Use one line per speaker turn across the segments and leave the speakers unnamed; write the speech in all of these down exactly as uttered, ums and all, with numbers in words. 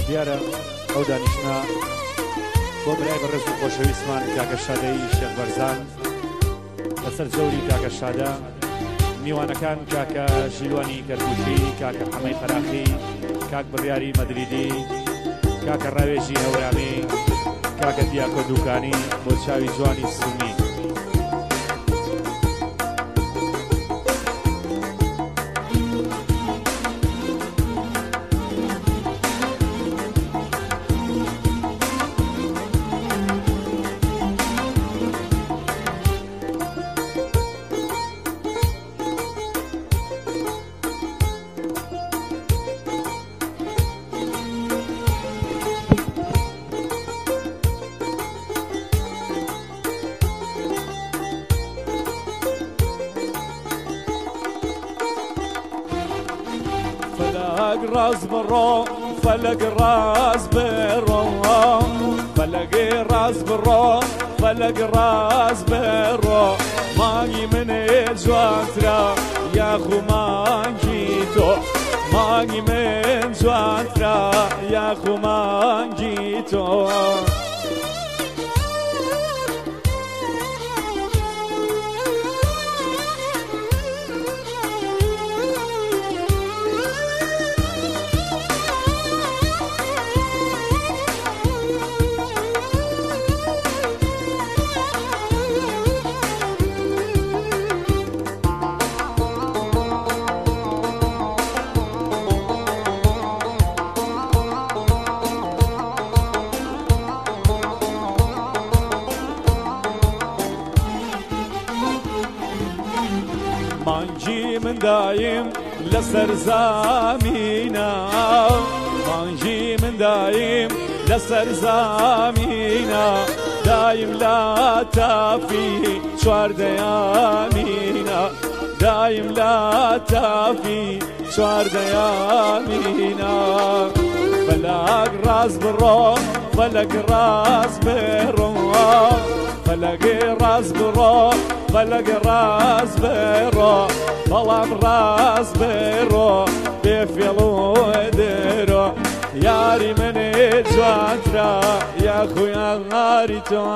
دیارە ئەو دانیشتنا بۆ برای بەڕێز و خۆشەویستمان کاکە شادەی شێخ بەرزان لەسەر جەوری کاکە شادە، میوانەکان کاکە ژیلوانی کەرکووتی، کاکە حەمەی فەراخی، کاک بڕیاری مەدریدی، کاکە ڕاوێژی هەورامی، کاکە دیاکۆ دووکانی، بۆ چاوی جوانی سومی.
فلق راس برو فلق راس برو فلق راس برو فلق راس برو ماني من جوانترا يا خو مانجيتو ماني من جوانترا يا خو مانجيتو مانجي من دايم لسر زامينا مانجي من دايم لسر زامينا دايم لا تافي شوار ديامينا دايم لا تافي شوار ديامينا فلق راس برو فلق راس برو فلق راس برو فلق راس برو بلام راس برو بفيلو درو ياري من جوانترا يا خويا غاري تو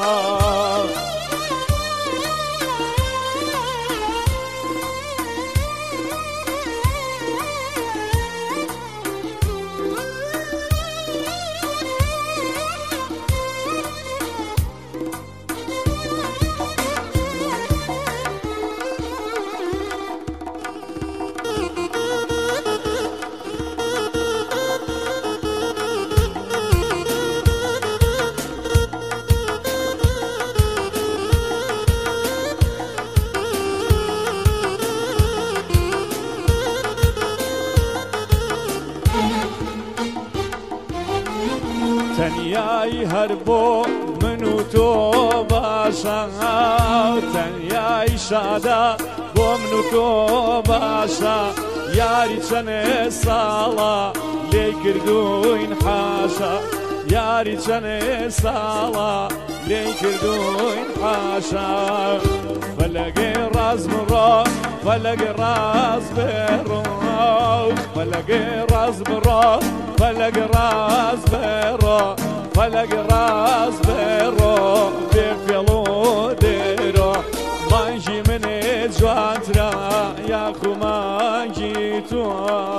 تنياي هربو منو تو باشا تنياي شادا بو منو تو باشا ياري چنه سالا لي كردوين حاشا ياري چنه سالا لي كردوين حاشا فلقي راس مرو فلقي راس برو فلقي راس برو فلق راس برو فلق راس برو بفيلو درو مانجي من جوانترا يا خو مانجيتو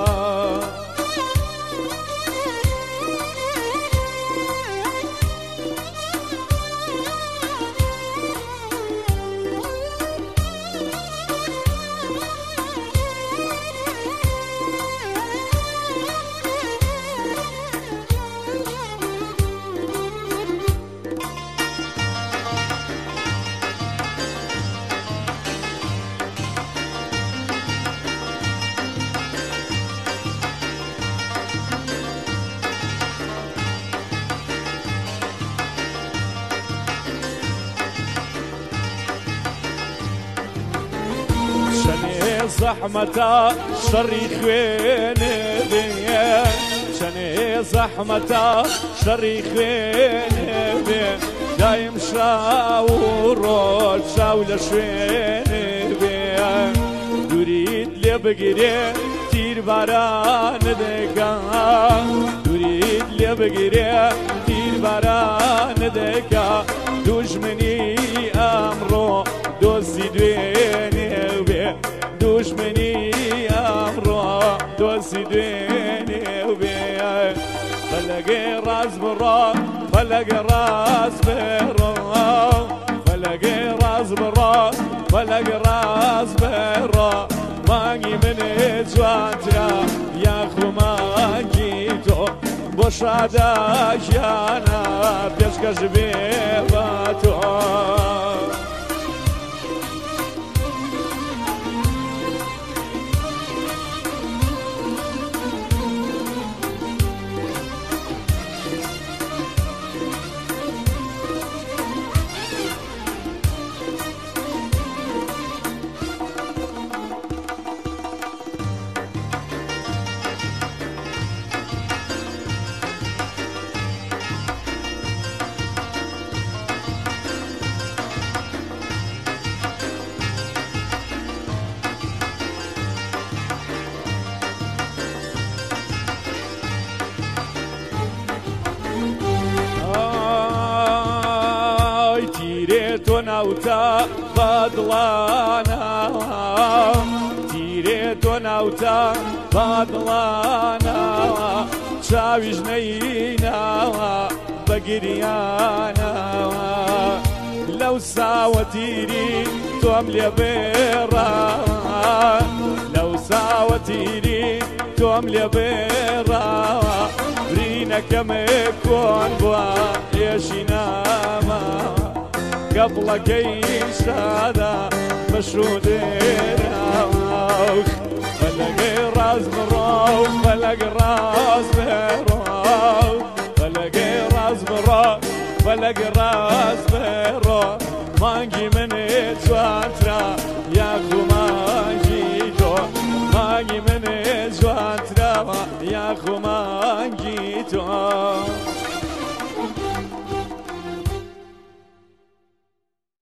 زحمتا شري خوين بيه شني زحمتا شري خوين بيه دايم شاورو شاول شوين بيه دوريد لبقري تير باران دقا دوريد لێ بگرێ تیرباران دەکا دوژمنی ئەمڕۆ دۆستی دوێنێ بێ دوژمنی ئەمڕۆ دۆستی دوێنێ بێ فەلەگەی ڕاست بڕۆ فەلەگەی ڕاست بڕۆ فەلەگەی ڕاست بڕۆ فەلەگەی ڕاست بڕۆ مانگی منێ جوانترا یاخۆ مانگی تۆ بۆ شاداکیانە پێشکەش بێ بە تۆ تۆ ناوتە بەدڵانە تیرێ تۆ ناوتە بەدڵانە چاویش نەیناوە بەگریانەوە لەو ساوە تیری تۆم لێ بێڕاوە لەو ساوە تیری تۆم لێ بێڕاوە برینەکەمێ کۆن بووە ئێشی ناماوە قبلەکەی شادە بەشودێراوە فەلەگەی ڕاست بڕۆ فەلەگەی ڕاست بڕۆ فەلەگەی ڕاست بڕۆ فەلەگەی ڕاست بڕۆ مانگی منێ جوان